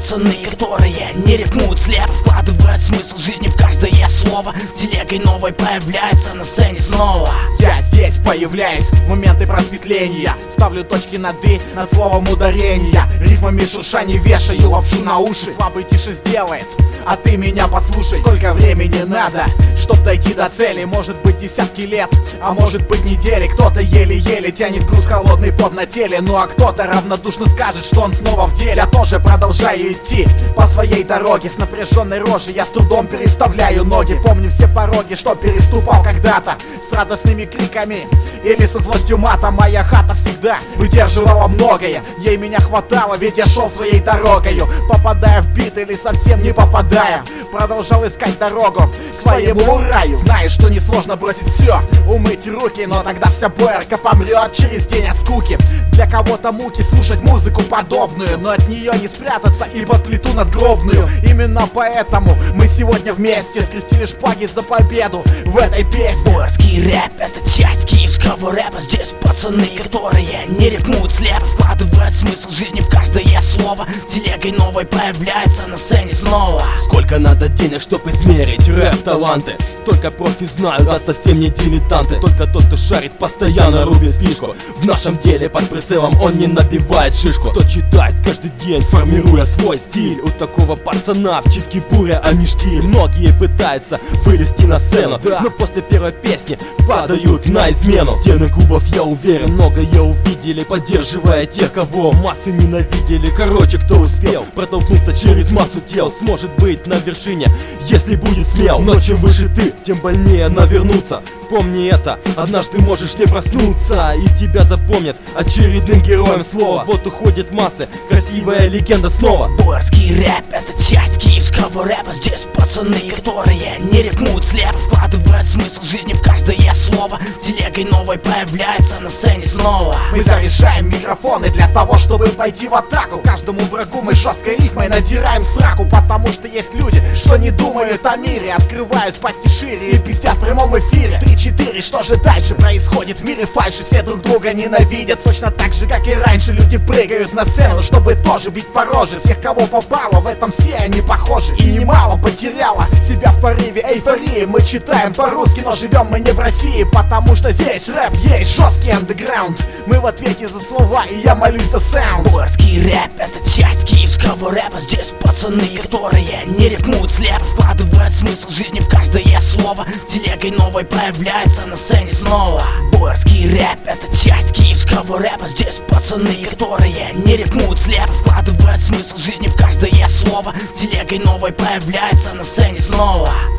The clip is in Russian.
пацаны, которые не рифмуют слепо, вкладывают смысл жизни в каждое слово. Телегой новой появляется на сцене снова. Я здесь появляюсь в моменты просветления, ставлю точки над «и» над словом ударения. Рифмами шурша не вешаю лапшу на уши, слабый тише сделает, а ты меня послушай. Сколько времени надо, чтоб дойти до цели? Может быть десятки лет, а может быть недели. Кто-то еле-еле тянет груз, холодный пот на теле, ну а кто-то равнодушно скажет, что он снова в деле. Я тоже продолжаю идти по своей дороге с напряженной рожей, я с трудом переставляю ноги. Помню все пороги, что переступал когда-то, с радостными криками или со злостью мата. Моя хата всегда выдерживала многое, ей меня хватало, ведь я шел своей дорогою. Попадая в бит или совсем не попадая, продолжал искать дорогу к своему раю. Знаешь, что несложно бросить все, умыть руки, но тогда вся боярка помрет через день от скуки. Для кого-то муки слушать музыку подобную, но от нее не спрятаться и под плиту надгробную. Именно поэтому мы сегодня вместе скрестили шпаги за победу в этой песне. Боярский рэп — это часть киевского рэпа. Здесь пацаны, которые не рифмуют слепо, вкладывают смысл жизни в каждое слово. Телегой новой появляется на сцене снова. Сколько надо денег, чтоб измерить рэп-таланты? Только профи знают, а совсем не дилетанты. Только тот, кто шарит, постоянно рубит фишку. В нашем деле под прицелом он не набивает шишку. Кто читает каждый день, формируя свой стиль. У такого пацана в читке буря, а мешки. Многие пытаются вылезти на сцену, но после первой песни падают на измену. Стены клубов, я уверен, многое увидели, поддерживая тех, кого массы ненавидели. Короче, кто успел протолкнуться через массу тел, сможет быть на вершине, если будет смел. Но чем выше ты, тем больнее навернуться. Помни это, однажды можешь не проснуться, и тебя запомнят очередным героем слова. Вот уходит в массы красивая легенда снова. Боярский рэп — это часть киевского рэпа. Здесь пацаны, которые не рифмуют слепо, вкладывают смысл жизни в каждое слово. Телегой новой появляется на сцене снова. Мы заряжаем микрофоны для того, чтобы пойти в атаку. Каждому врагу мы жесткой рифмой надираем сраку. Потому что есть люди, что не думают о мире, открывают пасти шире и пиздят в прямом эфире. 3-4, что же дальше происходит в мире фальши? Все друг друга ненавидят, точно так же, как и раньше. Люди прыгают на сцену, чтобы тоже бить по роже. Всех, кого попало, в этом все они похожи. И немало потеряла себя в порыве эйфории. Мы читаем по-русски, но живем мы не в России, потому что здесь рэп есть жесткий андеграунд. Мы в ответе за слова, и я молюсь за саунд. Боярский рэп — это часть киевского рэпа. Здесь пацаны, которые не рифмуют слепо, вкладывают смысл жизни в каждое слово. Телегой новой появляется на сцене снова. Боярский рэп — это часть киевского рэпа. Здесь пацаны, которые не рифмуют слепо, вкладывают смысл жизни в каждое слово. Телегой новой появляется на сцене снова.